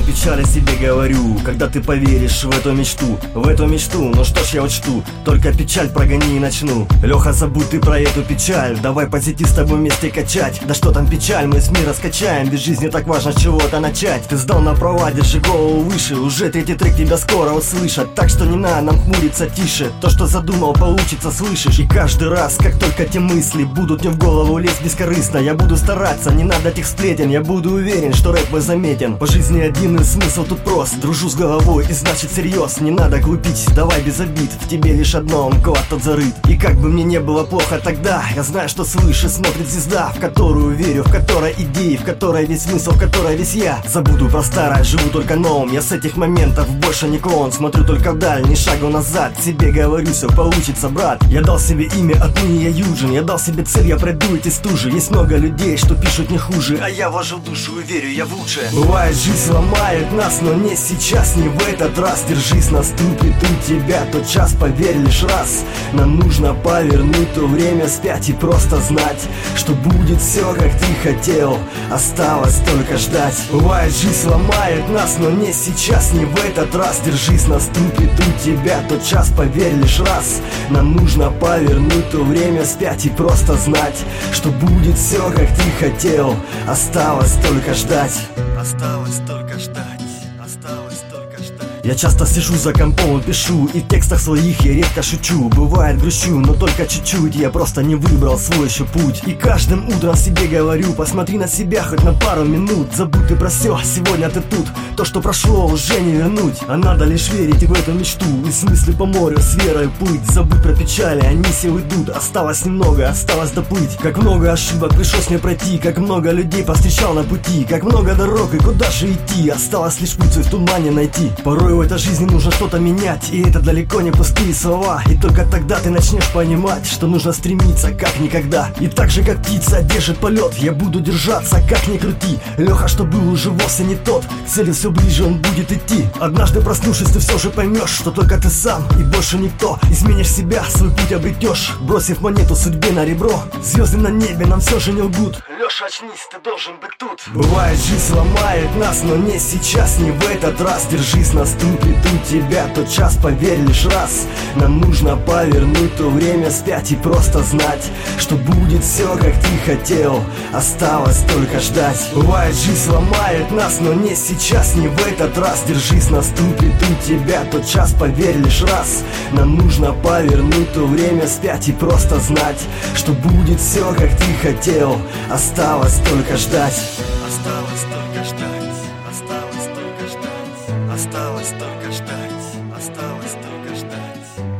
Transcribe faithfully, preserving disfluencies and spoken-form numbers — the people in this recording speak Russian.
печали себе говорю, когда ты поверишь в эту мечту, в эту мечту, ну что ж я учту, только печаль прогони и начну. Леха, забудь ты про эту печаль, давай позитив с тобой вместе качать. Да что там печаль, мы с мира скачаем, ведь в жизни так важно с чего-то начать. Ты сдал на права, держи голову выше, уже третий трек тебя скоро услышат. Так что не надо нам хмуриться, тише, то что задумал получится, слышишь. И каждый раз, как только те мысли будут мне в голову лезть бескорыстно, я буду стараться, не надо этих сплетен, я буду уверен, что рэп мой заметен. По жизни один и смысл тут прост, дружу с головой и значит серьез. Не надо глупить, давай без обид, в тебе лишь одно, клад тот зарыт. И как бы мне не было плохо тогда, я знаю, что свыше смотрит звезда, в которую верю, в которой идеи, в которой весь смысл, в которой весь я. Забуду про старое, живу только новым, я с этих моментов больше не клон. Смотрю только вдаль, ни шагу назад, себе говорю, все получится, брат. Я дал себе имя, отныне я Юджин, я дал себе цель, я пройду эти стужи. Есть много людей, что пишут не хуже, а я вложу душу и верю, я в лучшее. Бывает, жизнь ломает нас, но не сейчас, не в этот раз. Держись, наступит у тебя тот час, поверь лишь раз. Нам нужно повернуть то время вспять и просто знать, что будет все, как ты хотел, осталось только ждать. Бывает, жизнь ломает нас, но не сейчас, не в этот раз. Держись, наступит у тебя тот час, поверь лишь раз. Нам нужно повернуть то время вспять и просто знать, что будет все, как ты хотел, осталось только ждать. Осталось только ждать. Осталось только ждать. Я часто сижу за компом и пишу, и в текстах своих я редко шучу. Бывает грущу, но только чуть-чуть, я просто не выбрал свой еще путь. И каждым утром себе говорю, посмотри на себя хоть на пару минут. Забудь ты про все, сегодня ты тут, то, что прошло, уже не вернуть. А надо лишь верить в эту мечту, и с мысли по морю с верой плыть. Забудь про печали, они все уйдут, осталось немного, осталось доплыть. Как много ошибок пришлось мне пройти, как много людей повстречал на пути, как много дорог и куда же идти, осталось лишь путь свой в тумане найти. Порой в этой жизни нужно что-то менять, и это далеко не пустые слова. И только тогда ты начнешь понимать, что нужно стремиться как никогда. И так же как птица держит полет, я буду держаться как ни крути. Леха, что был, уже вовсе не тот, к цели все ближе он будет идти. Однажды проснувшись, ты все же поймешь, что только ты сам и больше никто. Изменишь себя, свой путь обретешь, бросив монету судьбе на ребро. Звезды на небе нам все же не лгут. Леша, очнись, ты должен быть тут. Бывает, жизнь ломает нас, но не сейчас, не в этот раз. Держись, наступит у тебя тот час, поверь лишь раз. Нам нужно повернуть то время вспять и просто знать, что будет все, как ты хотел, осталось только ждать. Бывает, жизнь ломает нас, но не сейчас, не в этот раз. Держись, наступит у тебя тот час, поверь лишь раз. Нам нужно повернуть то время вспять и просто знать, что будет все, как ты хотел, осталось только ждать. Осталось только ждать. Осталось только ждать. Осталось только ждать. Осталось только ждать.